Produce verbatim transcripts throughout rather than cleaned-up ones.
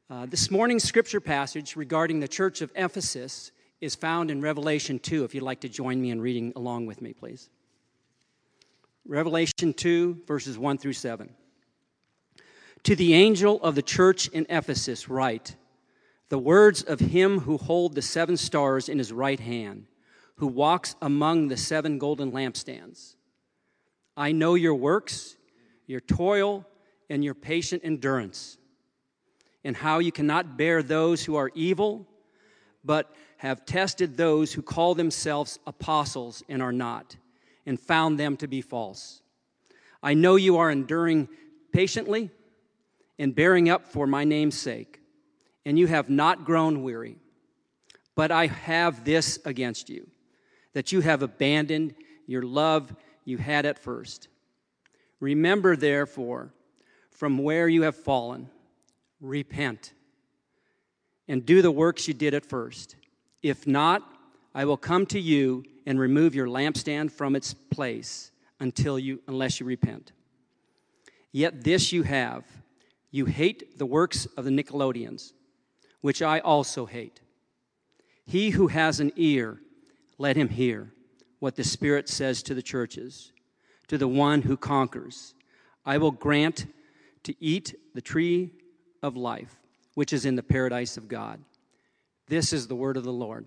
Uh, this morning's scripture passage regarding the church of Ephesus is found in Revelation two, if you'd like to join me in reading along with me, please. Revelation two, verses one through seven. To the angel of the church in Ephesus write, the words of him who holds the seven stars in his right hand, who walks among the seven golden lampstands. I know your works, your toil, and your patient endurance, and how you cannot bear those who are evil, but have tested those who call themselves apostles and are not, and found them to be false. I know you are enduring patiently and bearing up for my name's sake, and you have not grown weary. But I have this against you, that you have abandoned your love you had at first. Remember, therefore, from where you have fallen, repent, and do the works you did at first. If not, I will come to you and remove your lampstand from its place until you, unless you repent. Yet this you have, you hate the works of the Nicolaitans, which I also hate. He who has an ear, let him hear what the Spirit says to the churches. To the one who conquers, I will grant to eat the tree of life, which is in the paradise of God. This is the word of the Lord.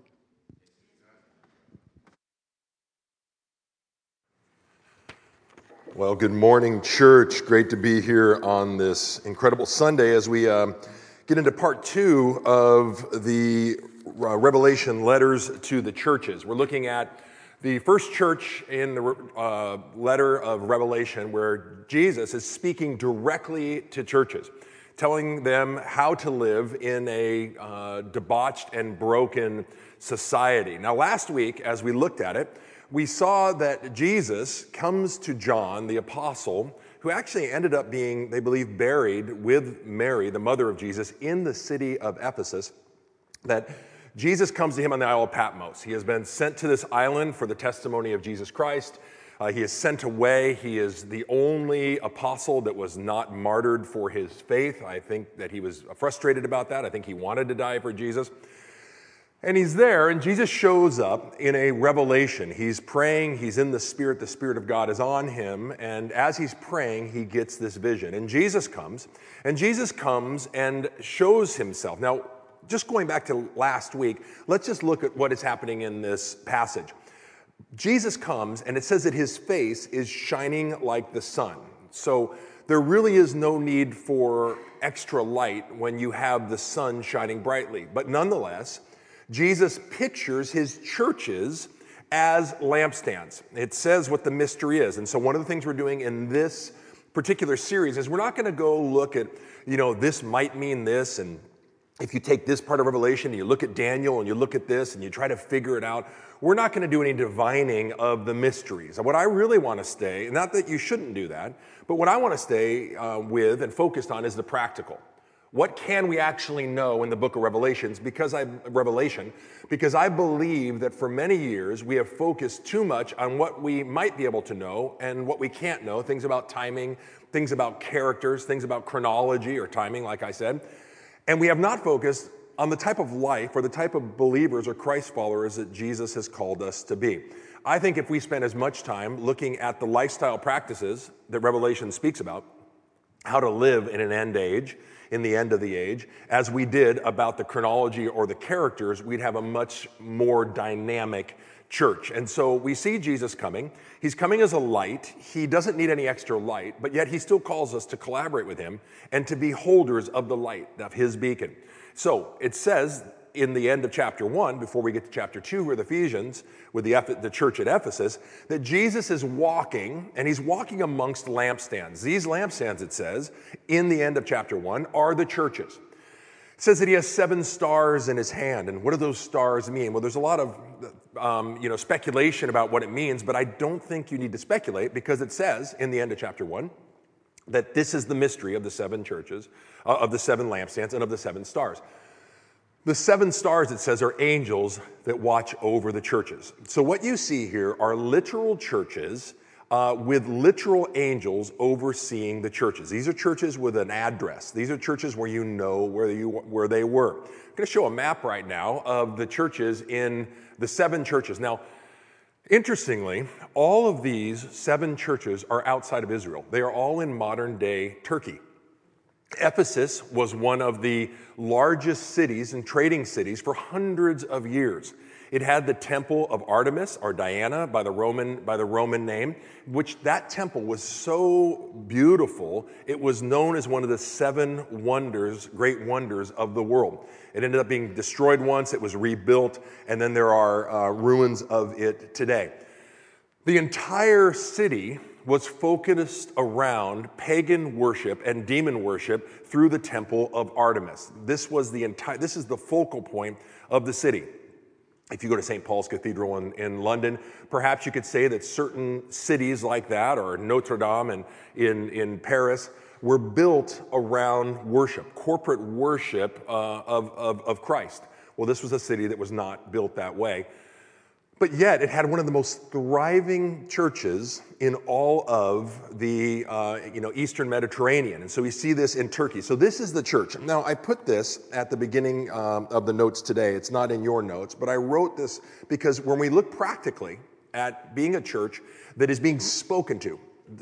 Well, good morning, church. Great to be here on this incredible Sunday as we um, get into part two of the uh, Revelation letters to the churches. We're looking at the first church in the uh, letter of Revelation, where Jesus is speaking directly to churches, telling them how to live in a uh, debauched and broken society. Now, last week, as we looked at it, we saw that Jesus comes to John, the apostle, who actually ended up being, they believe, buried with Mary, the mother of Jesus, in the city of Ephesus, that Jesus comes to him on the Isle of Patmos. He has been sent to this island for the testimony of Jesus Christ. Uh, he is sent away. He is the only apostle that was not martyred for his faith. I think that he was frustrated about that. I think he wanted to die for Jesus. And he's there, and Jesus shows up in a revelation. He's praying. He's in the Spirit. The Spirit of God is on him. And as he's praying, he gets this vision. And Jesus comes, and Jesus comes and shows himself. Now, just going back to last week, let's just look at what is happening in this passage. Jesus comes, and it says that his face is shining like the sun. So there really is no need for extra light when you have the sun shining brightly. But nonetheless, Jesus pictures his churches as lampstands. It says what the mystery is. And so one of the things we're doing in this particular series is we're not going to go look at, you know, this might mean this, and if you take this part of Revelation and you look at Daniel and you look at this and you try to figure it out, we're not going to do any divining of the mysteries. What I really want to stay, not that you shouldn't do that, but what I want to stay uh, with and focused on is the practical. What can we actually know in the book of Revelations? Because I, Revelation, because I believe that for many years we have focused too much on what we might be able to know and what we can't know, things about timing, things about characters, things about chronology or timing, like I said. And we have not focused on the type of life or the type of believers or Christ followers that Jesus has called us to be. I think if we spend as much time looking at the lifestyle practices that Revelation speaks about, how to live in an end age, in the end of the age, as we did about the chronology or the characters, we'd have a much more dynamic church. And so we see Jesus coming. He's coming as a light. He doesn't need any extra light, but yet he still calls us to collaborate with him and to be holders of the light, of his beacon. So it says in the end of chapter one, before we get to chapter two with Ephesians, with the, the church at Ephesus, that Jesus is walking, and he's walking amongst lampstands. These lampstands, it says, in the end of chapter one, are the churches. It says that he has seven stars in his hand. And what do those stars mean? Well, there's a lot of um, you know, speculation about what it means, but I don't think you need to speculate because it says in the end of chapter one that this is the mystery of the seven churches, uh, of the seven lampstands, and of the seven stars. The seven stars, it says, are angels that watch over the churches. So what you see here are literal churches uh, with literal angels overseeing the churches. These are churches with an address. These are churches where you know where, you, where they were. I'm going to show a map right now of the churches in the seven churches. Now, interestingly, all of these seven churches are outside of Israel. They are all in modern-day Turkey. Ephesus was one of the largest cities and trading cities for hundreds of years. It had the temple of Artemis, or Diana, by the Roman, by the Roman name, which that temple was so beautiful, it was known as one of the seven wonders, great wonders of the world. It ended up being destroyed once, it was rebuilt, and then there are uh, ruins of it today. The entire city was focused around pagan worship and demon worship through the temple of Artemis. This was the entire, this is the focal point of the city. If you go to Saint Paul's Cathedral in, in London, perhaps you could say that certain cities like that, or Notre Dame in, in, in Paris, were built around worship, corporate worship uh, of, of, of Christ. Well, this was a city that was not built that way. But yet, it had one of the most thriving churches in all of the uh, you know, Eastern Mediterranean. And so we see this in Turkey. So this is the church. Now, I put this at the beginning um, of the notes today. It's not in your notes, but I wrote this because when we look practically at being a church that is being spoken to,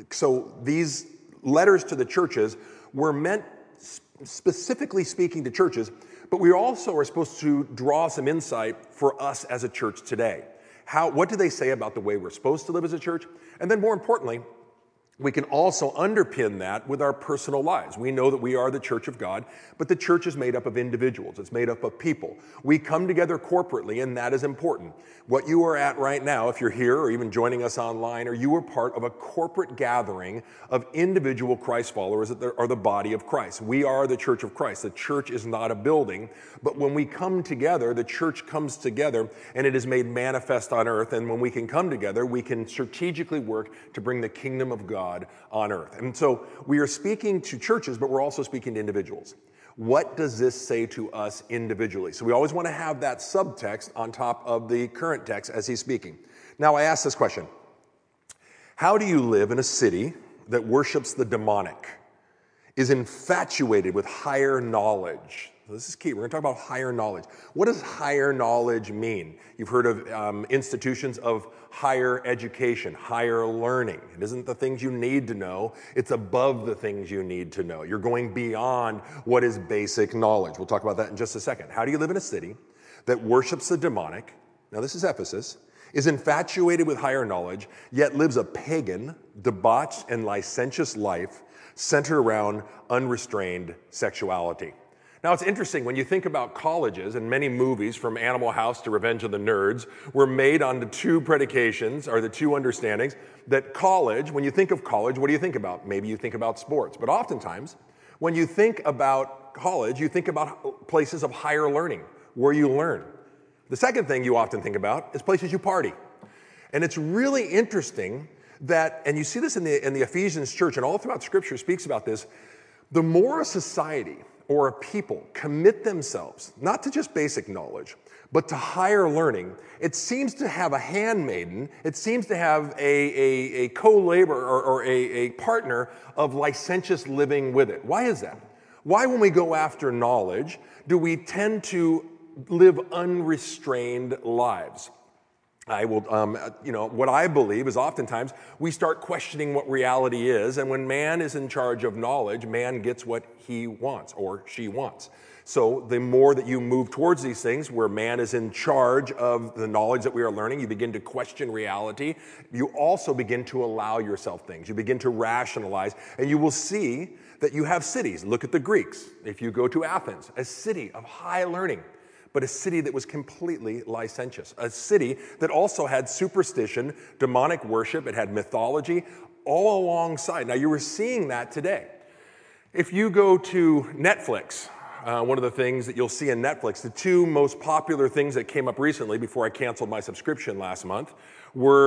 so these letters to the churches were meant specifically speaking to churches, but we also are supposed to draw some insight for us as a church today. How, what do they say about the way we're supposed to live as a church? And then more importantly, we can also underpin that with our personal lives. We know that we are the church of God, but the church is made up of individuals. It's made up of people. We come together corporately, and that is important. What you are at right now, if you're here or even joining us online, or you are part of a corporate gathering of individual Christ followers that are the body of Christ. We are the church of Christ. The church is not a building, but when we come together, the church comes together, and it is made manifest on earth. And when we can come together, we can strategically work to bring the kingdom of God on earth. And so we are speaking to churches, but we're also speaking to individuals. What does this say to us individually? So we always want to have that subtext on top of the current text as he's speaking. Now I ask this question. How do you live in a city that worships the demonic, is infatuated with higher knowledge? This is key. We're going to talk about higher knowledge. What does higher knowledge mean? You've heard of um, institutions of higher education, higher learning. It isn't the things you need to know. It's above the things you need to know. You're going beyond what is basic knowledge. We'll talk about that in just a second. How do you live in a city that worships the demonic? Now, this is Ephesus. Is infatuated with higher knowledge, yet lives a pagan, debauched, and licentious life centered around unrestrained sexuality. Now, it's interesting when you think about colleges, and many movies from Animal House to Revenge of the Nerds were made on the two predications, or the two understandings, that college, when you think of college, what do you think about? Maybe you think about sports. But oftentimes, when you think about college, you think about places of higher learning, where you learn. The second thing you often think about is places you party. And it's really interesting that, and you see this in the, in the Ephesians church, and all throughout Scripture speaks about this, the more a society or a people commit themselves, not to just basic knowledge, but to higher learning, it seems to have a handmaiden, it seems to have a, a, a co-laborer or, or a, a partner of licentious living with it. Why is that? Why, when we go after knowledge, do we tend to live unrestrained lives? I will, um, you know, what I believe is oftentimes we start questioning what reality is, and when man is in charge of knowledge, man gets what he wants or she wants. So the more that you move towards these things where man is in charge of the knowledge that we are learning, you begin to question reality. You also begin to allow yourself things. You begin to rationalize, and you will see that you have cities. Look at the Greeks. If you go to Athens, a city of high learning, but a city that was completely licentious, a city that also had superstition, demonic worship, it had mythology, all alongside. Now, you were seeing that today. If you go to Netflix, uh, one of the things that you'll see in Netflix, the two most popular things that came up recently before I canceled my subscription last month, were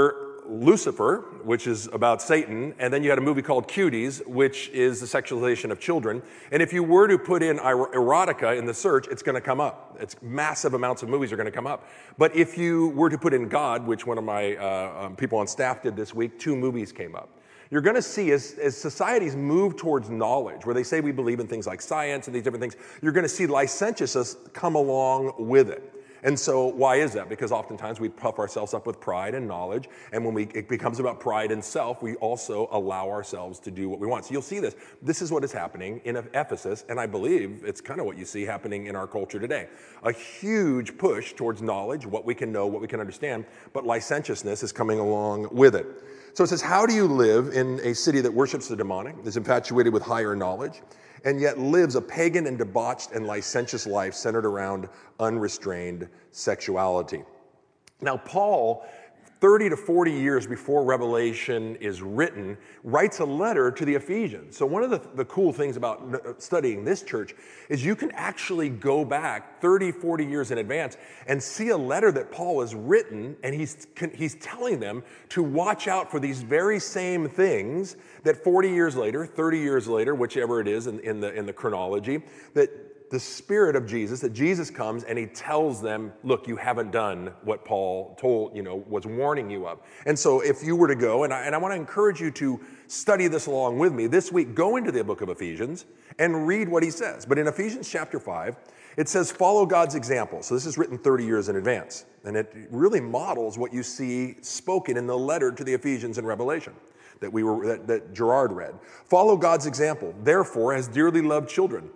Lucifer, which is about Satan, and then you had a movie called Cuties, which is the sexualization of children. And if you were to put in er- erotica in the search, it's going to come up. It's massive amounts of movies are going to come up. But if you were to put in God, which one of my uh, um, people on staff did this week, two movies came up. You're going to see as, as societies move towards knowledge, where they say we believe in things like science and these different things, you're going to see licentiousness come along with it. And so why is that? Because oftentimes we puff ourselves up with pride and knowledge, and when we, it becomes about pride and self, we also allow ourselves to do what we want. So you'll see this. This is what is happening in Ephesus, and I believe it's kind of what you see happening in our culture today. A huge push towards knowledge, what we can know, what we can understand, but licentiousness is coming along with it. So it says, how do you live in a city that worships the demonic, is infatuated with higher knowledge, and yet lives a pagan and debauched and licentious life centered around unrestrained sexuality? Now, Paul, thirty to forty years before Revelation is written, writes a letter to the Ephesians. So one of the, the cool things about studying this church is you can actually go back thirty, forty years in advance and see a letter that Paul has written, and he's, he's telling them to watch out for these very same things that forty years later, thirty years later, whichever it is in, in, the, in the chronology, that the Spirit of Jesus, that Jesus comes and he tells them, look, you haven't done what Paul told, you know, was warning you of. And so if you were to go, and I, and I want to encourage you to study this along with me, this week, go into the book of Ephesians and read what he says. But in Ephesians chapter five, it says, follow God's example. So this is written thirty years in advance. And it really models what you see spoken in the letter to the Ephesians in Revelation that we were that, that Gerard read. Follow God's example, therefore, as dearly loved children,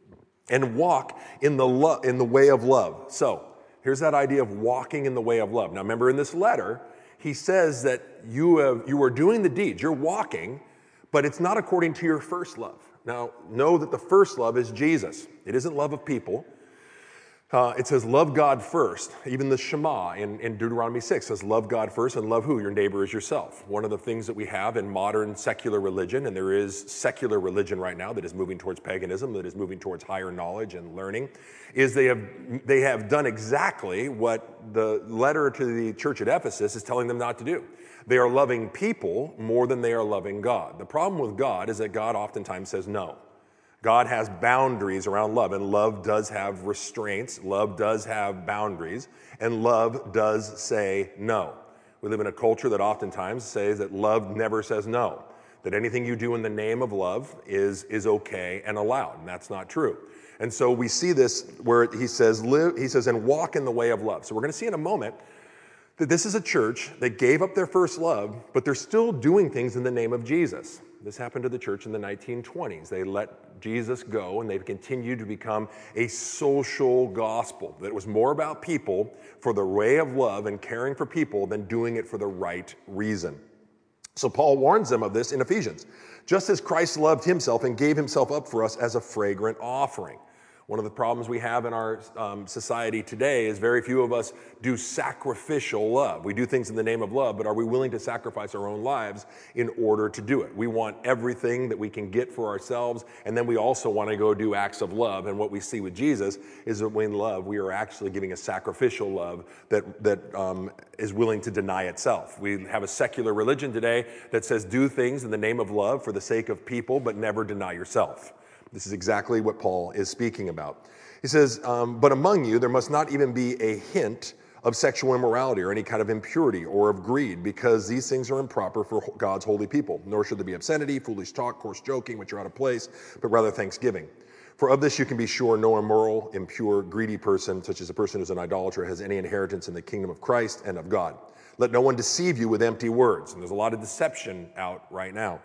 and walk in the lo- in the way of love. So here's that idea of walking in the way of love. Now remember, in this letter, he says that you have you are doing the deeds, you're walking, but it's not according to your first love. Now know that the first love is Jesus. It isn't love of people. Uh, it says love God first. Even the Shema in, in Deuteronomy six says love God first and love who? Your neighbor as yourself. One of the things that we have in modern secular religion, and there is secular religion right now that is moving towards paganism, that is moving towards higher knowledge and learning, is they have they have done exactly what the letter to the church at Ephesus is telling them not to do. They are loving people more than they are loving God. The problem with God is that God oftentimes says no. God has boundaries around love, and love does have restraints. Love does have boundaries, and love does say no. We live in a culture that oftentimes says that love never says no, that anything you do in the name of love is, is okay and allowed, and that's not true. And so we see this where he says, live, he says, and walk in the way of love. So we're going to see in a moment that this is a church that gave up their first love, but they're still doing things in the name of Jesus. This happened to the church in the nineteen twenties. They let Jesus go, and they've continued to become a social gospel that was more about people for the way of love and caring for people than doing it for the right reason. So Paul warns them of this in Ephesians. Just as Christ loved himself and gave himself up for us as a fragrant offering. One of the problems we have in our um, society today is very few of us do sacrificial love. We do things in the name of love, but are we willing to sacrifice our own lives in order to do it? We want everything that we can get for ourselves, and then we also want to go do acts of love. And what we see with Jesus is that in love, we are actually giving a sacrificial love that, that um, is willing to deny itself. We have a secular religion today that says do things in the name of love for the sake of people, but never deny yourself. This is exactly what Paul is speaking about. He says, um, but among you there must not even be a hint of sexual immorality or any kind of impurity or of greed, because these things are improper for God's holy people. Nor should there be obscenity, foolish talk, coarse joking, which are out of place, but rather thanksgiving. For of this you can be sure, no immoral, impure, greedy person, such as a person who is an idolater, has any inheritance in the kingdom of Christ and of God. Let no one deceive you with empty words. And there's a lot of deception out right now.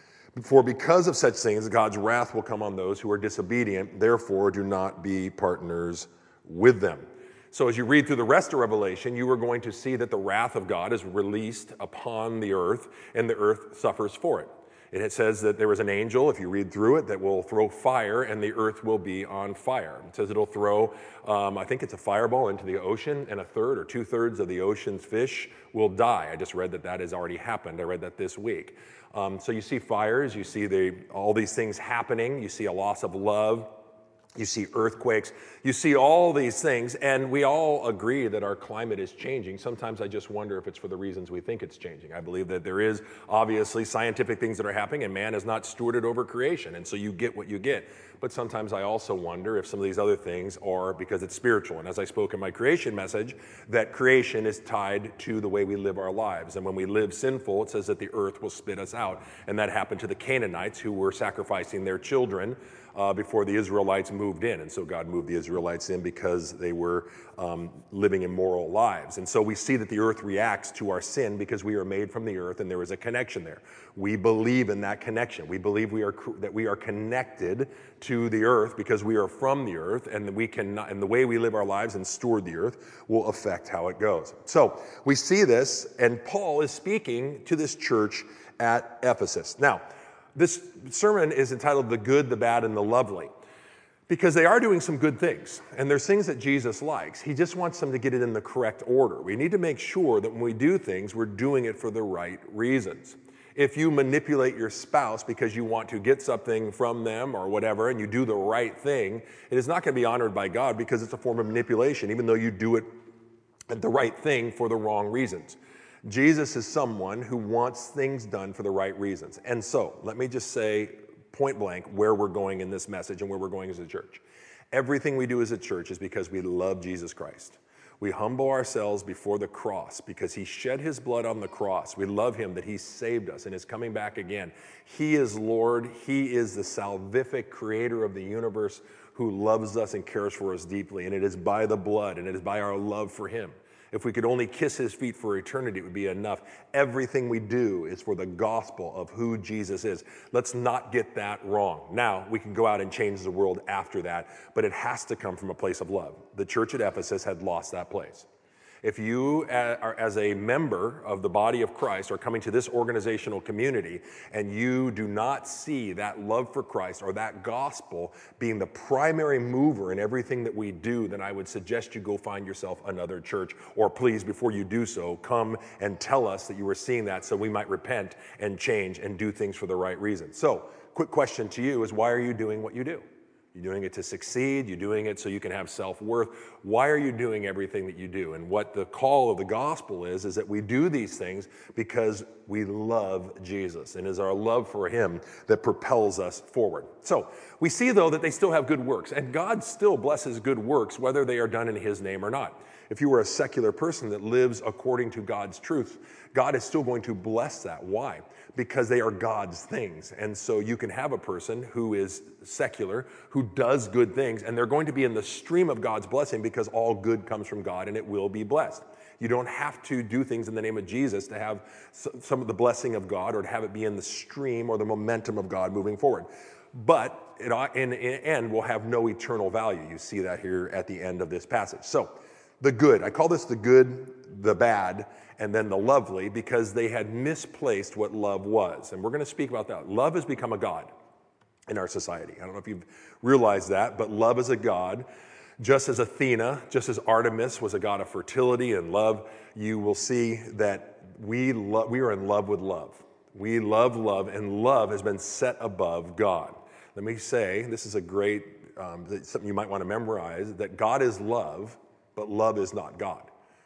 For because of such things, God's wrath will come on those who are disobedient. Therefore, do not be partners with them. So as you read through the rest of Revelation, you are going to see that the wrath of God is released upon the earth, and the earth suffers for it. It says that there is an angel, if you read through it, that will throw fire, and the earth will be on fire. It says it'll throw, um, I think it's a fireball into the ocean, and a third or two-thirds of the ocean's fish will die. I just read that that has already happened. I read that this week. Um, so you see fires, you see the, all these things happening, you see a loss of love. You see earthquakes, you see all these things, and we all agree that our climate is changing. Sometimes I just wonder if it's for the reasons we think it's changing. I believe that there is obviously scientific things that are happening, and man has not stewarded over creation, and so you get what you get. But sometimes I also wonder if some of these other things are because it's spiritual. And as I spoke in my creation message, that creation is tied to the way we live our lives. And when we live sinful, it says that the earth will spit us out. And that happened to the Canaanites who were sacrificing their children Uh, before the Israelites moved in. And so God moved the Israelites in because they were um, living immoral lives. And so we see that the earth reacts to our sin because we are made from the earth and there is a connection there. We believe in that connection. We believe we are that we are connected to the earth because we are from the earth, and that we can and the way we live our lives and steward the earth will affect how it goes. So we see this, and Paul is speaking to this church at Ephesus. Now, this sermon is entitled The Good, the Bad, and the Lovely, because they are doing some good things, and there's things that Jesus likes. He just wants them to get it in the correct order. We need to make sure that when we do things, we're doing it for the right reasons. If you manipulate your spouse because you want to get something from them or whatever, and you do the right thing, it is not going to be honored by God because it's a form of manipulation, even though you do it the right thing for the wrong reasons. Jesus is someone who wants things done for the right reasons. And so, let me just say point blank where we're going in this message and where we're going as a church. Everything we do as a church is because we love Jesus Christ. We humble ourselves before the cross because he shed his blood on the cross. We love him that he saved us and is coming back again. He is Lord. He is the salvific creator of the universe who loves us and cares for us deeply. And it is by the blood and it is by our love for him. If we could only kiss his feet for eternity, it would be enough. Everything we do is for the gospel of who Jesus is. Let's not get that wrong. Now, we can go out and change the world after that, but it has to come from a place of love. The church at Ephesus had lost that place. If you are, as a member of the body of Christ, are coming to this organizational community and you do not see that love for Christ or that gospel being the primary mover in everything that we do, then I would suggest you go find yourself another church. Or please, before you do so, come and tell us that you were seeing that so we might repent and change and do things for the right reason. So, quick question to you is, why are you doing what you do? You're doing it to succeed. You're doing it so you can have self-worth. Why are you doing everything that you do? And what the call of the gospel is, is that we do these things because we love Jesus. And it is our love for him that propels us forward. So we see, though, that they still have good works. And God still blesses good works, whether they are done in his name or not. If you were a secular person that lives according to God's truth, God is still going to bless that. Why? Because they are God's things. And so you can have a person who is secular, who does good things, and they're going to be in the stream of God's blessing because all good comes from God and it will be blessed. You don't have to do things in the name of Jesus to have some of the blessing of God or to have it be in the stream or the momentum of God moving forward. But it, in the end, will have no eternal value. You see that here at the end of this passage. So, the good. I call this the good, the bad, and then the lovely, because they had misplaced what love was. And we're going to speak about that. Love has become a god in our society. I don't know if you've realized that, but love is a god. Just as Athena, just as Artemis was a god of fertility and love, you will see that we, lo- we are in love with love. We love love, and love has been set above God. Let me say, this is a great, um, something you might want to memorize, that God is love, but love is not God.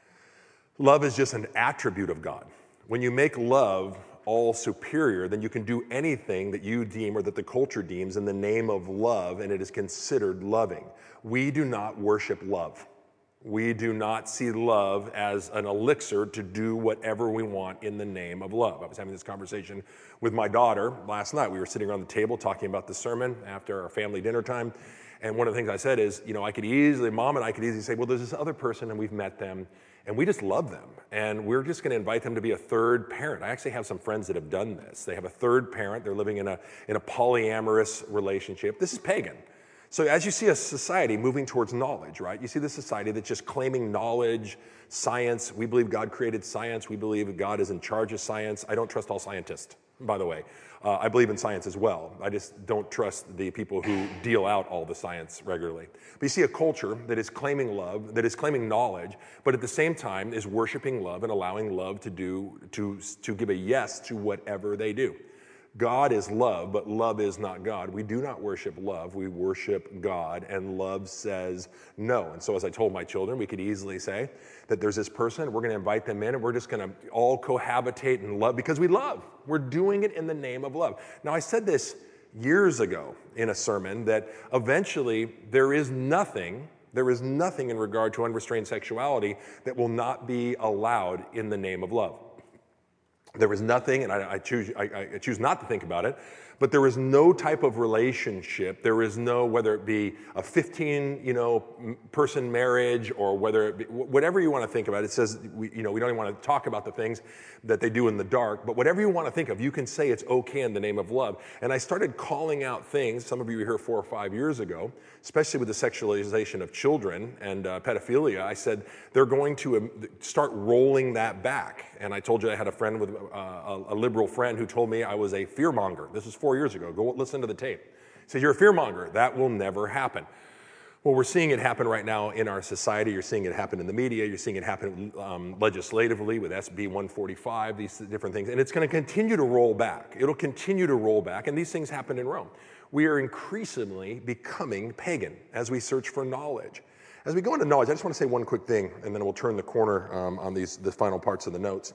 Love is just an attribute of God. When you make love all superior, then you can do anything that you deem or that the culture deems in the name of love, and it is considered loving. We do not worship love. We do not see love as an elixir to do whatever we want in the name of love. I was having this conversation with my daughter last night. We were sitting around the table talking about the sermon after our family dinner time. And one of the things I said is, you know, I could easily, Mom and I could easily say, well, there's this other person and we've met them and we just love them. And we're just going to invite them to be a third parent. I actually have some friends that have done this. They have a third parent. They're living in a, in a polyamorous relationship. This is pagan. So as you see a society moving towards knowledge, right? You see this society that's just claiming knowledge, science. We believe God created science. We believe God is in charge of science. I don't trust all scientists, by the way. Uh, I believe in science as well. I just don't trust the people who deal out all the science regularly. But you see a culture that is claiming love, that is claiming knowledge, but at the same time is worshiping love and allowing love to do to, to give a yes to whatever they do. God is love, but love is not God. We do not worship love. We worship God, and love says no. And so as I told my children, we could easily say that there's this person, we're going to invite them in, and we're just going to all cohabitate and love because we love. We're doing it in the name of love. Now, I said this years ago in a sermon that eventually there is nothing, there is nothing in regard to unrestrained sexuality that will not be allowed in the name of love. There is nothing, and I, I choose I, I choose not to think about it, but there is no type of relationship. There is no, whether it be a fifteen, you know, person marriage or whether it be, whatever you want to think about. It says, we, you know, we don't even want to talk about the things that they do in the dark, but whatever you want to think of, you can say it's okay in the name of love. And I started calling out things. Some of you were here four or five years ago, especially with the sexualization of children and uh, pedophilia. I said they're going to um, start rolling that back. And I told you I had a friend with uh, a, a liberal friend who told me I was a fearmonger. This was four years ago. Go listen to the tape. He said, you're a fearmonger. That will never happen. Well, we're seeing it happen right now in our society. You're seeing it happen in the media. You're seeing it happen um, legislatively with S B one forty-five, these different things. And it's going to continue to roll back. It'll continue to roll back. And these things happen in Rome. We are increasingly becoming pagan as we search for knowledge. As we go into knowledge, I just want to say one quick thing, and then we'll turn the corner um, on these the final parts of the notes.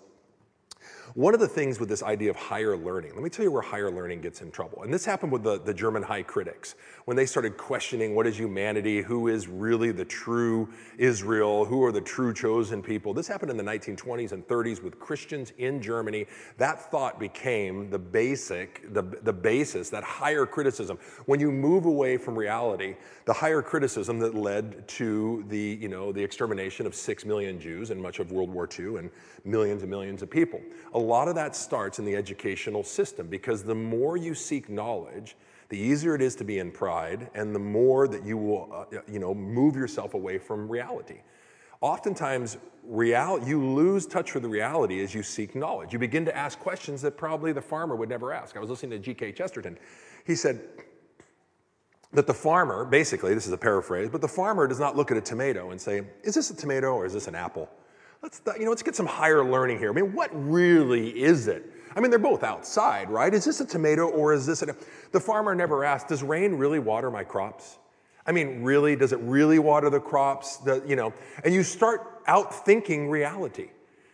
One of the things with this idea of higher learning, let me tell you where higher learning gets in trouble. And this happened with the, the German high critics. When they started questioning what is humanity, who is really the true Israel, who are the true chosen people. This happened in the nineteen twenties and thirties with Christians in Germany. That thought became the basic, the, the basis, that higher criticism. When you move away from reality, the higher criticism that led to the, you know, the extermination of six million Jews and much of World War Two and millions and millions of people. A lot of that starts in the educational system because the more you seek knowledge, the easier it is to be in pride, and the more that you will, uh, you know, move yourself away from reality. Oftentimes, real, you lose touch with the reality as you seek knowledge. You begin to ask questions that probably the farmer would never ask. I was listening to G K Chesterton. He said that the farmer, basically, this is a paraphrase, but the farmer does not look at a tomato and say, is this a tomato or is this an apple? Let's, you know, let's get some higher learning here. I mean, what really is it? I mean, they're both outside, right? Is this a tomato or is this a... The farmer never asked, does rain really water my crops? I mean, really, does it really water the crops? The, you know, and you start outthinking reality.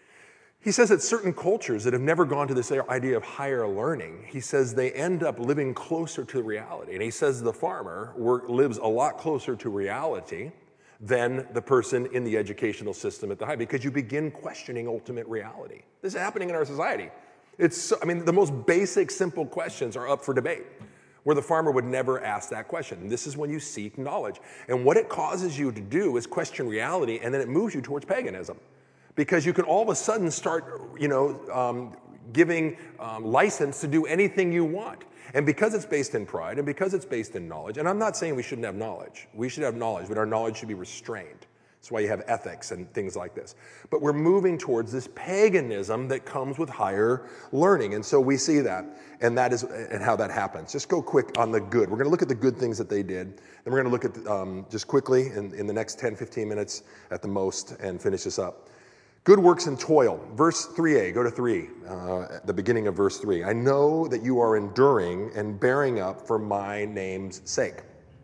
He says that certain cultures that have never gone to this idea of higher learning, he says they end up living closer to reality. And he says the farmer work, lives a lot closer to reality than the person in the educational system at the high, because you begin questioning ultimate reality. This is happening in our society. It's, I mean, the most basic, simple questions are up for debate, where the farmer would never ask that question. And this is when you seek knowledge. And what it causes you to do is question reality, and then it moves you towards paganism. Because you can all of a sudden start, you know, um, giving um, license to do anything you want. And because it's based in pride, and because it's based in knowledge, and I'm not saying we shouldn't have knowledge. We should have knowledge, but our knowledge should be restrained. That's why you have ethics and things like this. But we're moving towards this paganism that comes with higher learning. And so we see that, and that is and how that happens. Just go quick on the good. We're going to look at the good things that they did. Then we're going to look at, um, just quickly, in, in the next ten, fifteen minutes at the most, and finish this up. Good works and toil. Verse three a, go to three, uh, at the beginning of verse three. I know that you are enduring and bearing up for my name's sake.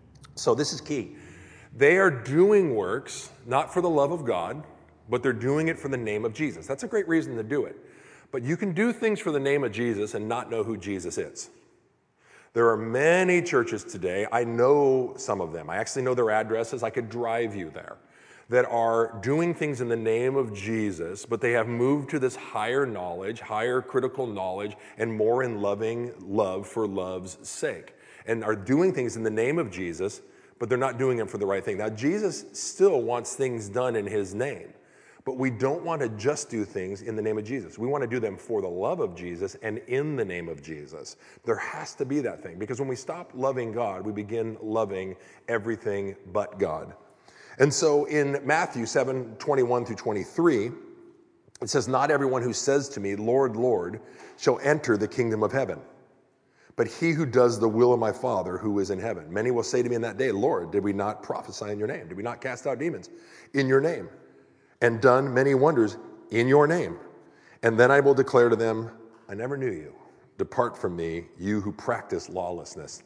So this is key. They are doing works, not for the love of God, but they're doing it for the name of Jesus. That's a great reason to do it. But you can do things for the name of Jesus and not know who Jesus is. There are many churches today, I know some of them. I actually know their addresses. I could drive you there. That are doing things in the name of Jesus, but they have moved to this higher knowledge, higher critical knowledge, and more in loving love for love's sake. And are doing things in the name of Jesus, but they're not doing them for the right thing. Now, Jesus still wants things done in his name, but we don't want to just do things in the name of Jesus. We want to do them for the love of Jesus and in the name of Jesus. There has to be that thing, because when we stop loving God, we begin loving everything but God. And so in Matthew seven, twenty-one through twenty-three, it says, not everyone who says to me, Lord, Lord, shall enter the kingdom of heaven, but he who does the will of my Father who is in heaven. Many will say to me in that day, Lord, did we not prophesy in your name? Did we not cast out demons in your name? And done many wonders in your name? And then I will declare to them, I never knew you. depart from me, you who practice lawlessness.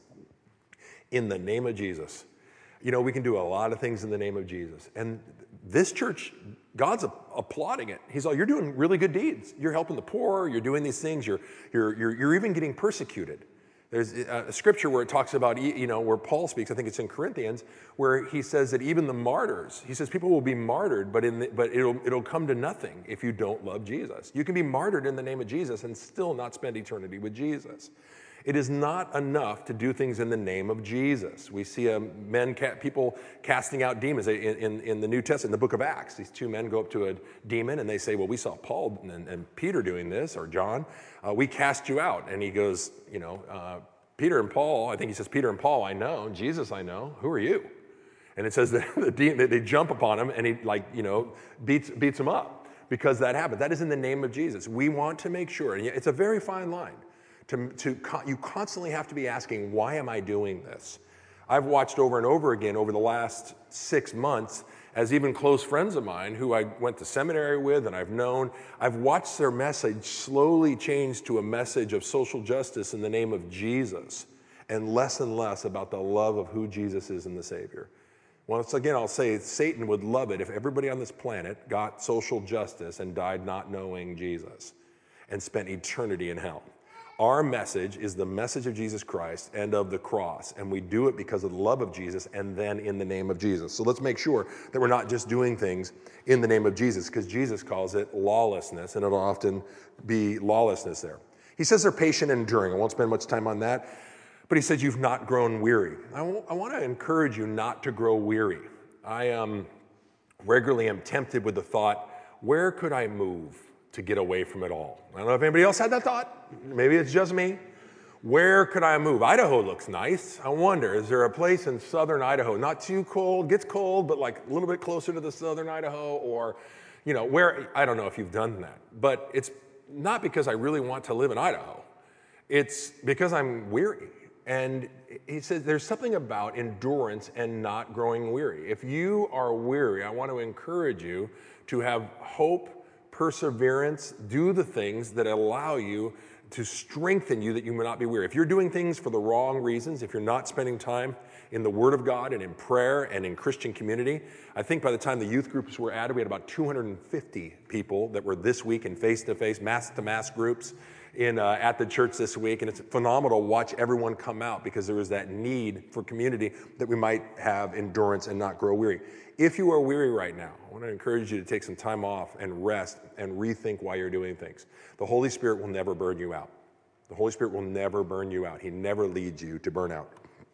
In the name of Jesus. You know, we can do a lot of things in the name of Jesus. And this church, God's applauding it. He's like, you're doing really good deeds. You're helping the poor. You're doing these things. You're, you're, you're, you're even getting persecuted. There's a scripture where it talks about, you know, where Paul speaks, I think it's in Corinthians, where he says that even the martyrs, he says people will be martyred, but in the, but it'll, it'll come to nothing if you don't love Jesus. You can be martyred in the name of Jesus and still not spend eternity with Jesus. It is not enough to do things in the name of Jesus. We see um, men, ca- people casting out demons in, in, in the New Testament, in the book of Acts. These two men go up to a demon and they say, well, we saw Paul and, and Peter doing this, or John. Uh, we cast you out. And he goes, you know, uh, Peter and Paul, I think he says, Peter and Paul, I know. Jesus, I know. Who are you? And it says that the demon, they jump upon him and he, like, you know, beats, beats him up because that happened. That is in the name of Jesus. We want to make sure, and it's a very fine line. To, to, you constantly have to be asking, why am I doing this? I've watched over and over again over the last six months as even close friends of mine who I went to seminary with and I've known, I've watched their message slowly change to a message of social justice in the name of Jesus and less and less about the love of who Jesus is and the Savior. Once again, I'll say Satan would love it if everybody on this planet got social justice and died not knowing Jesus and spent eternity in hell. Our message is the message of Jesus Christ and of the cross, and we do it because of the love of Jesus and then in the name of Jesus. So let's make sure that we're not just doing things in the name of Jesus, because Jesus calls it lawlessness, and it'll often be lawlessness there. He says they're patient and enduring. I won't spend much time on that, but he says you've not grown weary. I, w- I want to encourage you not to grow weary. I um, regularly am tempted with the thought, where could I move to get away from it all? I don't know if anybody else had that thought. Maybe it's just me. Where could I move? Idaho looks nice. I wonder, is there a place in southern Idaho, not too cold, gets cold, but like a little bit closer to the southern Idaho, or, you know, where, I don't know if you've done that, but it's not because I really want to live in Idaho. It's because I'm weary. And he says there's something about endurance and not growing weary. If you are weary, I want to encourage you to have hope, perseverance, do the things that allow you to strengthen you that you may not be weary. If you're doing things for the wrong reasons, if you're not spending time in the Word of God and in prayer and in Christian community, I think by the time the youth groups were added, we had about two hundred fifty people that were this week in face-to-face, mass-to-mass groups in uh, at the church this week, and it's phenomenal to watch everyone come out because there was that need for community that we might have endurance and not grow weary. If you are weary right now, I want to encourage you to take some time off and rest and rethink why you're doing things. The Holy Spirit will never burn you out. The Holy Spirit will never burn you out. He never leads you to burnout.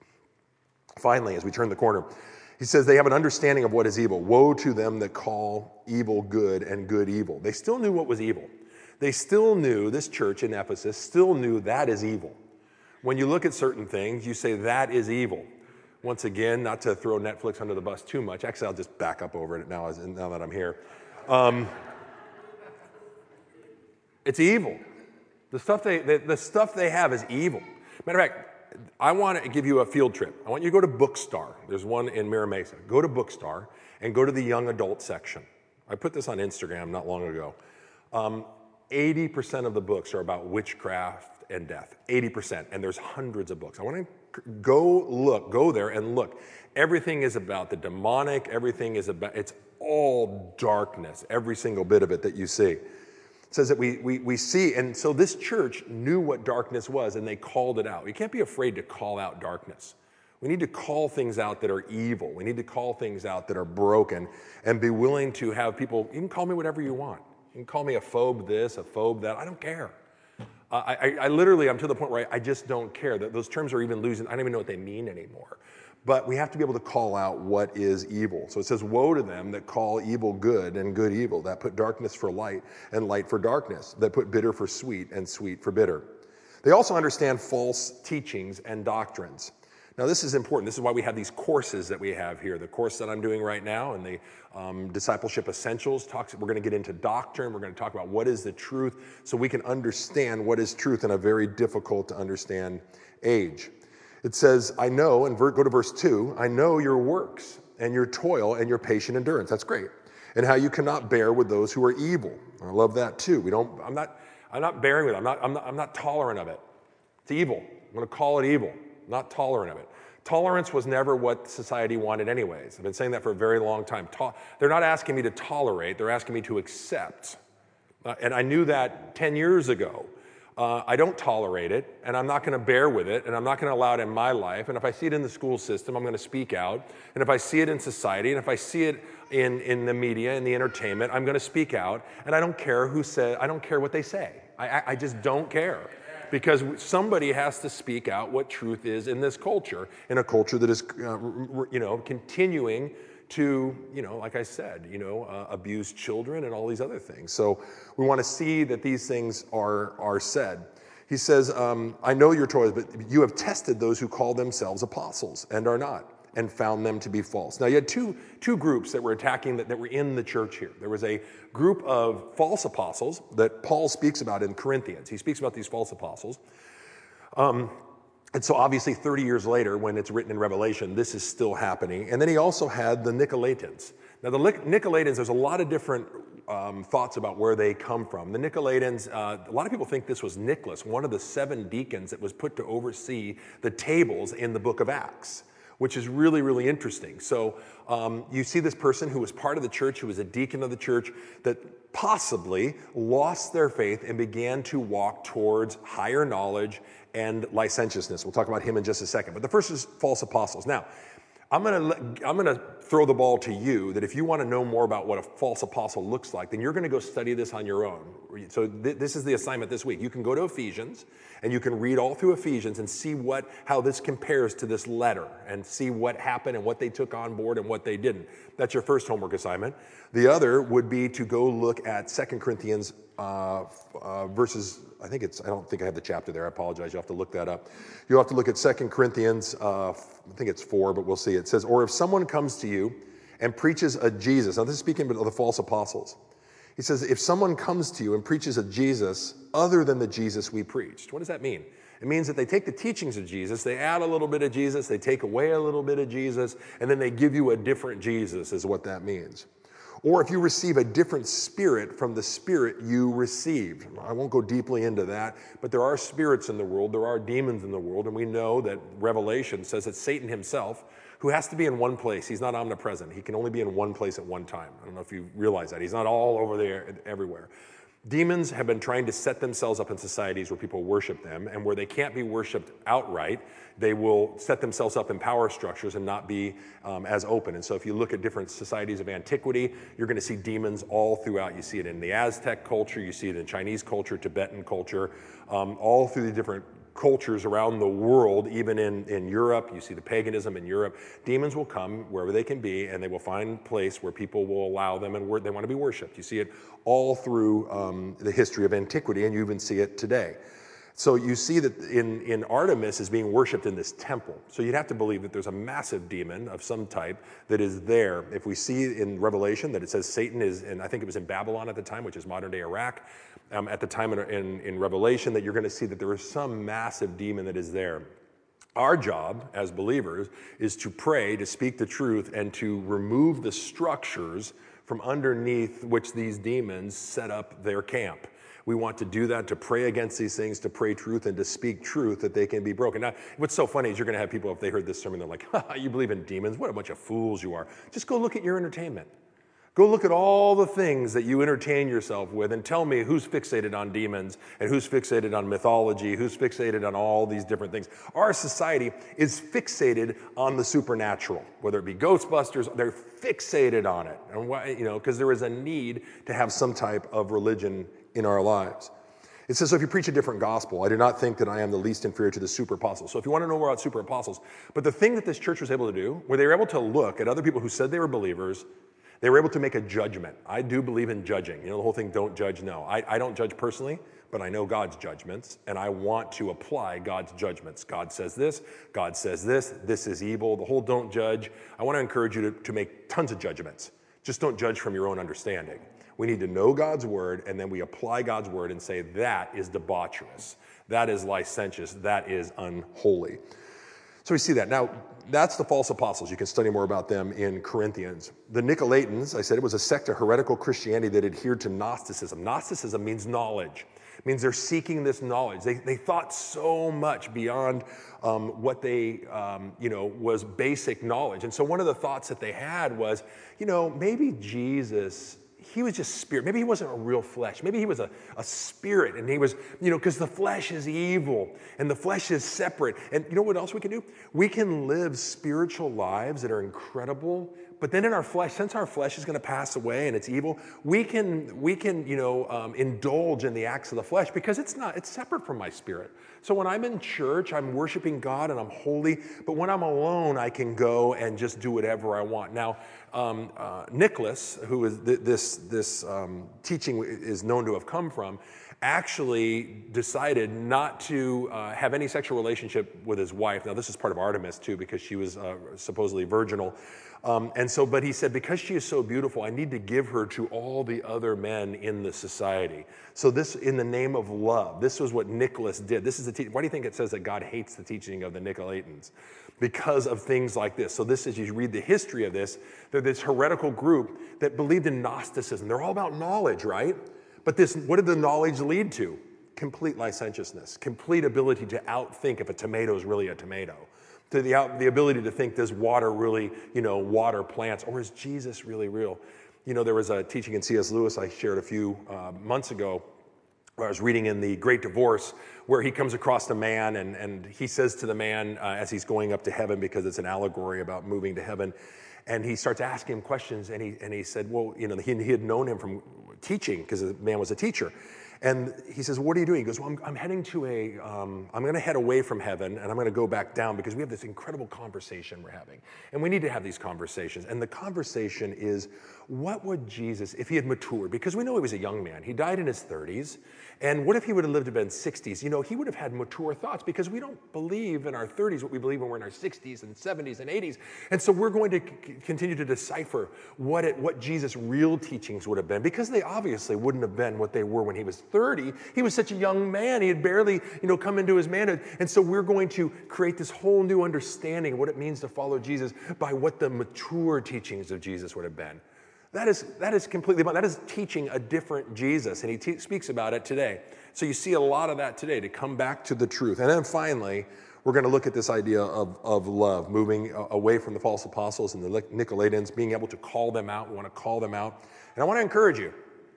Finally, as we turn the corner, he says they have an understanding of what is evil. Woe to them that call evil good and good evil. They still knew what was evil. They still knew, this church in Ephesus still knew that is evil. When you look at certain things, you say that is evil. Once again, not to throw Netflix under the bus too much. Actually, I'll just back up over it now, as, now that I'm here. Um, it's evil. The stuff they the, the stuff they have is evil. Matter of fact, I want to give you a field trip. I want you to go to Bookstar. There's one in Mira Mesa. Go to Bookstar and go to the young adult section. I put this on Instagram not long ago. Um, eighty percent of the books are about witchcraft and death. eighty percent. And there's hundreds of books. I want to go look, go there and look. Everything is about the demonic. Everything is about, it's all darkness, every single bit of it that you see. It says that we, we, we see, and so this church knew what darkness was and they called it out. You can't be afraid to call out darkness. We need to call things out that are evil. We need to call things out that are broken and be willing to have people, you can call me whatever you want. You can call me a phobe this, a phobe that, I don't care. Uh, I, I literally, I'm to the point where I, I just don't care. That those terms are even losing, I don't even know what they mean anymore. But we have to be able to call out what is evil. So it says, woe to them that call evil good and good evil, that put darkness for light and light for darkness, that put bitter for sweet and sweet for bitter. They also understand false teachings and doctrines. Now, this is important. This is why we have these courses that we have here. The course that I'm doing right now and the um, Discipleship Essentials talks, we're going to get into doctrine. We're going to talk about what is the truth so we can understand what is truth in a very difficult to understand age. It says, I know, and go to verse two, I know your works and your toil and your patient endurance. That's great. And how you cannot bear with those who are evil. I love that too. We don't, I'm not, I'm not bearing with it. I'm not, I'm not, I'm not tolerant of it. It's evil. I'm going to call it evil, not tolerant of it. Tolerance was never what society wanted anyways. I've been saying that for a very long time. To- they're not asking me to tolerate, they're asking me to accept. Uh, and I knew that ten years ago. Uh, I don't tolerate it, and I'm not going to bear with it, and I'm not going to allow it in my life. And if I see it in the school system, I'm going to speak out. And if I see it in society, and if I see it in, in the media, in the entertainment, I'm going to speak out. And I don't care who says, I don't care what they say. I, I, I just don't care. Because somebody has to speak out what truth is in this culture, in a culture that is, uh, you know, continuing to, you know, like I said, you know, uh, abuse children and all these other things. So we want to see that these things are, are said. He says, um, I know your toys, but you have tested those who call themselves apostles and are not, and found them to be false. Now you had two, two groups that were attacking, that, that were in the church here. There was a group of false apostles that Paul speaks about in Corinthians. He speaks about these false apostles. Um, And so obviously thirty years later, when it's written in Revelation, this is still happening. And then he also had the Nicolaitans. Now the Nicolaitans, there's a lot of different um, thoughts about where they come from. The Nicolaitans, uh, a lot of people think this was Nicholas, one of the seven deacons that was put to oversee the tables in the book of Acts, which is really, really interesting. So um, you see this person who was part of the church, who was a deacon of the church, that possibly lost their faith and began to walk towards higher knowledge and licentiousness. We'll talk about him in just a second. But the first is false apostles. Now, I'm gonna I'm gonna throw the ball to you that if you want to know more about what a false apostle looks like, then you're going to go study this on your own. So th- this is the assignment this week. You can go to Ephesians and you can read all through Ephesians and see what how this compares to this letter and see what happened and what they took on board and what they didn't. That's your first homework assignment. The other would be to go look at Second Corinthians uh, uh, verses. I think it's, I don't think I have the chapter there. I apologize. You'll have to look that up. You'll have to look at Second Corinthians, uh, I think it's four, but we'll see. It says, or if someone comes to you and preaches a Jesus. Now this is speaking of the false apostles. He says, if someone comes to you and preaches a Jesus other than the Jesus we preached. What does that mean? It means that they take the teachings of Jesus, they add a little bit of Jesus, they take away a little bit of Jesus, and then they give you a different Jesus is what that means. Or if you receive a different spirit from the spirit you received. I won't go deeply into that, but there are spirits in the world, there are demons in the world, and we know that Revelation says that Satan himself, who has to be in one place, he's not omnipresent, he can only be in one place at one time. I don't know if you realize that. He's not all over there everywhere. Demons have been trying to set themselves up in societies where people worship them, and where they can't be worshiped outright, they will set themselves up in power structures and not be um, as open. And so if you look at different societies of antiquity, you're going to see demons all throughout. You see it in the Aztec culture, you see it in Chinese culture, Tibetan culture, um, all through the different cultures around the world, even in, in Europe. You see the paganism in Europe. Demons will come wherever they can be, and they will find a place where people will allow them and wor- they want to be worshipped. You see it all through um, the history of antiquity, and you even see it today. So you see that in, in Artemis is being worshipped in this temple. So you'd have to believe that there's a massive demon of some type that is there. If we see in Revelation that it says Satan is, and I think it was in Babylon at the time, which is modern day Iraq, um, at the time in, in, in Revelation, that you're going to see that there is some massive demon that is there. Our job as believers is to pray, to speak the truth, and to remove the structures from underneath which these demons set up their camp. We want to do that, to pray against these things, to pray truth, and to speak truth that they can be broken. Now, what's so funny is you're going to have people, if they heard this sermon, they're like, ha, you believe in demons? What a bunch of fools you are. Just go look at your entertainment. Go look at all the things that you entertain yourself with and tell me who's fixated on demons and who's fixated on mythology, who's fixated on all these different things. Our society is fixated on the supernatural, whether it be Ghostbusters, they're fixated on it. And why, you know, because there is a need to have some type of religion in our lives. It says, so if you preach a different gospel, I do not think that I am the least inferior to the super apostles. So if you want to know more about super apostles, but the thing that this church was able to do, where they were able to look at other people who said they were believers, they were able to make a judgment. I do believe in judging. You know, the whole thing, don't judge, no. I, I don't judge personally, but I know God's judgments, and I want to apply God's judgments. God says this, God says this, this is evil, the whole don't judge. I want to encourage you to, to make tons of judgments. Just don't judge from your own understanding. We need to know God's word, and then we apply God's word and say, that is debaucherous, that is licentious, that is unholy. So we see that. Now, that's the false apostles. You can study more about them in Corinthians. The Nicolaitans, I said, it was a sect of heretical Christianity that adhered to Gnosticism. Gnosticism means knowledge. It means they're seeking this knowledge. They, they thought so much beyond um, what they, um, you know, was basic knowledge. And so one of the thoughts that they had was, you know, maybe Jesus, he was just spirit. Maybe he wasn't a real flesh. Maybe he was a, a spirit, and he was, you know, because the flesh is evil and the flesh is separate. And you know what else we can do? We can live spiritual lives that are incredible, but then in our flesh, since our flesh is going to pass away and it's evil, we can, we can, you know, um, indulge in the acts of the flesh because it's not, it's separate from my spirit. So when I'm in church, I'm worshiping God and I'm holy, but when I'm alone, I can go and just do whatever I want. Now, um, uh, Nicholas, who is th- this, this um, teaching is known to have come from, actually decided not to uh, have any sexual relationship with his wife. Now, this is part of Artemis, too, because she was uh, supposedly virginal. Um, and so, but he said, because she is so beautiful, I need to give her to all the other men in the society. So this, in the name of love, this was what Nicholas did. This is the te- Why do you think it says that God hates the teaching of the Nicolaitans? Because of things like this. So this, as you read the history of this, they're this heretical group that believed in Gnosticism. They're all about knowledge, right? But this, what did the knowledge lead to? Complete licentiousness, complete ability to outthink if a tomato is really a tomato. To the, out, the ability to think, does water really, you know, water plants, or is Jesus really real? You know, there was a teaching in C S Lewis I shared a few uh, months ago, where I was reading in The Great Divorce, where he comes across a man, and, and he says to the man uh, as he's going up to heaven, because it's an allegory about moving to heaven, and he starts asking him questions, and he, and he said, well, you know, he, he had known him from teaching, because the man was a teacher. And he says, what are you doing? He goes, well, I'm, I'm heading to a, um, I'm going to head away from heaven, and I'm going to go back down because we have this incredible conversation we're having. And we need to have these conversations. And the conversation is, what would Jesus, if he had matured? Because we know he was a young man. He died in his thirties. And what if he would have lived to be in sixties? You know, he would have had mature thoughts, because we don't believe in our thirties what we believe when we're in our sixties and seventies and eighties. And so we're going to c- continue to decipher what it, what Jesus' real teachings would have been, because they obviously wouldn't have been what they were when he was thirty. He was such a young man. He had barely, you know, come into his manhood. And so we're going to create this whole new understanding of what it means to follow Jesus by what the mature teachings of Jesus would have been. That is, that is completely, that is teaching a different Jesus, and he te- speaks about it today. So you see a lot of that today, to come back to the truth. And then finally, we're going to look at this idea of, of love, moving away from the false apostles and the Nicolaitans, being able to call them out. We want to call them out. And I want to encourage you,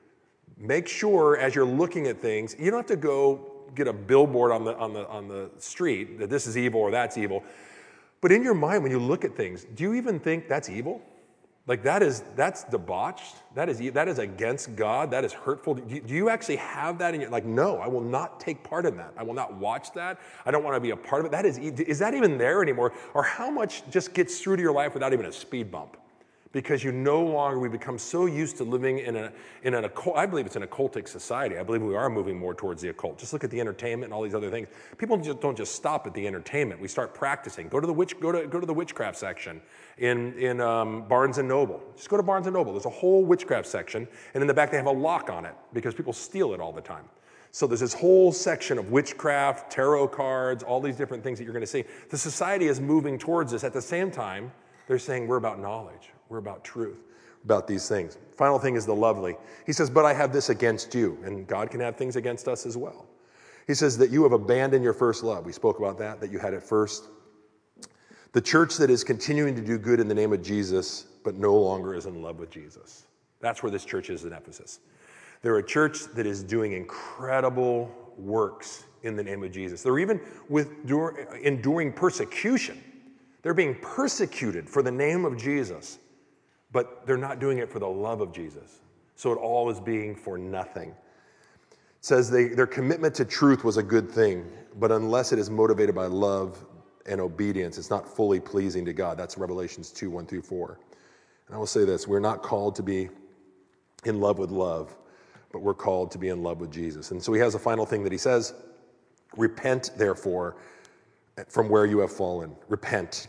make sure as you're looking at things, you don't have to go get a billboard on the, on the, on the street that this is evil or that's evil. But in your mind, when you look at things, do you even think that's evil? Like that is, that's debauched. That is, that is against God. That is hurtful. Do you, do you actually have that in your, like, no, I will not take part in that. I will not watch that. I don't want to be a part of it. That is, is that even there anymore? Or how much just gets through to your life without even a speed bump? Because you no longer, we become so used to living in a in an occult, I believe it's an occultic society. I believe we are moving more towards the occult. Just look at the entertainment and all these other things. People just don't just stop at the entertainment. We start practicing. Go to the witch, go to go to the witchcraft section in in um, Barnes and Noble. Just go to Barnes and Noble. There's a whole witchcraft section, and in the back they have a lock on it because people steal it all the time. So there's this whole section of witchcraft, tarot cards, all these different things that you're going to see. The society is moving towards this. At the same time, they're saying we're about knowledge. We're about truth, about these things. Final thing is the lovely. He says, but I have this against you. And God can have things against us as well. He says that you have abandoned your first love. We spoke about that, that you had it first. The church that is continuing to do good in the name of Jesus, but no longer is in love with Jesus. That's where this church is in Ephesus. They're a church that is doing incredible works in the name of Jesus. They're even with enduring persecution. They're being persecuted for the name of Jesus. But they're not doing it for the love of Jesus. So it all is being for nothing. It says they, their commitment to truth was a good thing, but unless it is motivated by love and obedience, it's not fully pleasing to God. That's Revelations two, one through four. And I will say this, we're not called to be in love with love, but we're called to be in love with Jesus. And so he has a final thing that he says, repent therefore from where you have fallen. Repent.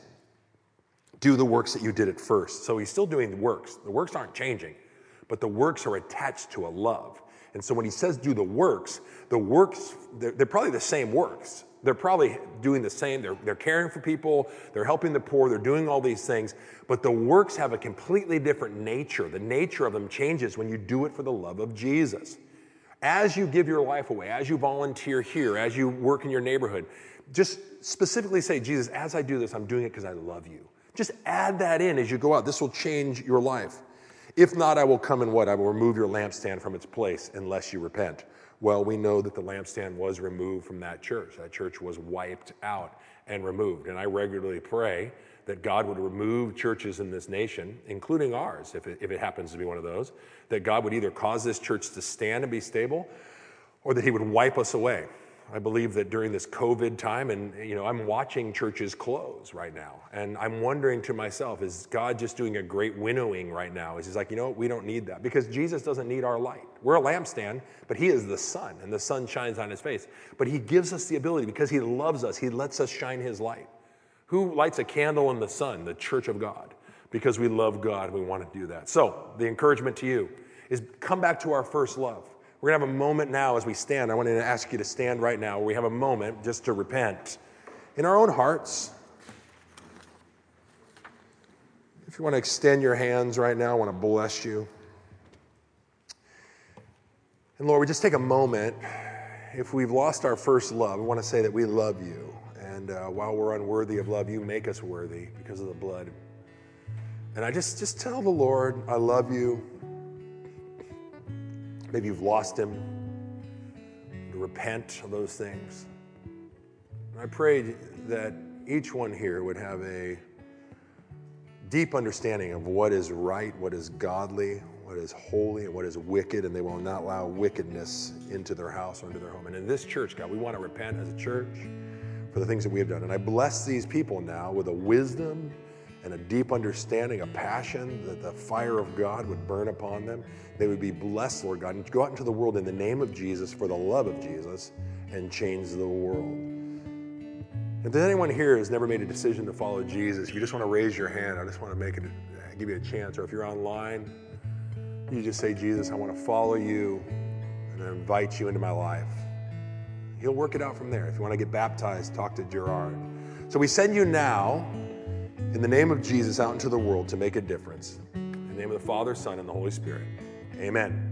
Do the works that you did at first. So he's still doing the works. The works aren't changing, but the works are attached to a love. And so when he says do the works, the works, they're, they're probably the same works. They're probably doing the same. They're, they're caring for people. They're helping the poor. They're doing all these things. But the works have a completely different nature. The nature of them changes when you do it for the love of Jesus. As you give your life away, as you volunteer here, as you work in your neighborhood, just specifically say, Jesus, as I do this, I'm doing it because I love you. Just add that in as you go out. This will change your life. If not, I will come and what? I will remove your lampstand from its place unless you repent. Well, we know that the lampstand was removed from that church. That church was wiped out and removed. And I regularly pray that God would remove churches in this nation, including ours, if it, if it happens to be one of those, that God would either cause this church to stand and be stable, or that he would wipe us away. I believe that during this COVID time, and you know, I'm watching churches close right now, and I'm wondering to myself, is God just doing a great winnowing right now? Is he's like, you know what, we don't need that, because Jesus doesn't need our light. We're a lampstand, but he is the sun, and the sun shines on his face. But he gives us the ability, because he loves us, he lets us shine his light. Who lights a candle in the sun? The church of God, because we love God and we want to do that. So the encouragement to you is come back to our first love. We're going to have a moment now as we stand. I want to ask you to stand right now. We have a moment just to repent in our own hearts. If you want to extend your hands right now, I want to bless you. And Lord, we just take a moment. If we've lost our first love, we want to say that we love you. And uh, while we're unworthy of love, you make us worthy because of the blood. And I just, just tell the Lord, I love you. Maybe you've lost him. To repent of those things. And I pray that each one here would have a deep understanding of what is right, what is godly, what is holy, and what is wicked, and they will not allow wickedness into their house or into their home. And in this church, God, we want to repent as a church for the things that we have done. And I bless these people now with a wisdom and a deep understanding, a passion that the fire of God would burn upon them. They would be blessed, Lord God, and go out into the world in the name of Jesus, for the love of Jesus, and change the world. If there's anyone here who's never made a decision to follow Jesus, if you just want to raise your hand, I just want to make it, give you a chance. Or if you're online, you just say, Jesus, I want to follow you and I invite you into my life. He'll work it out from there. If you want to get baptized, talk to Gerard. So we send you now, in the name of Jesus, out into the world to make a difference. In the name of the Father, Son, and the Holy Spirit. Amen.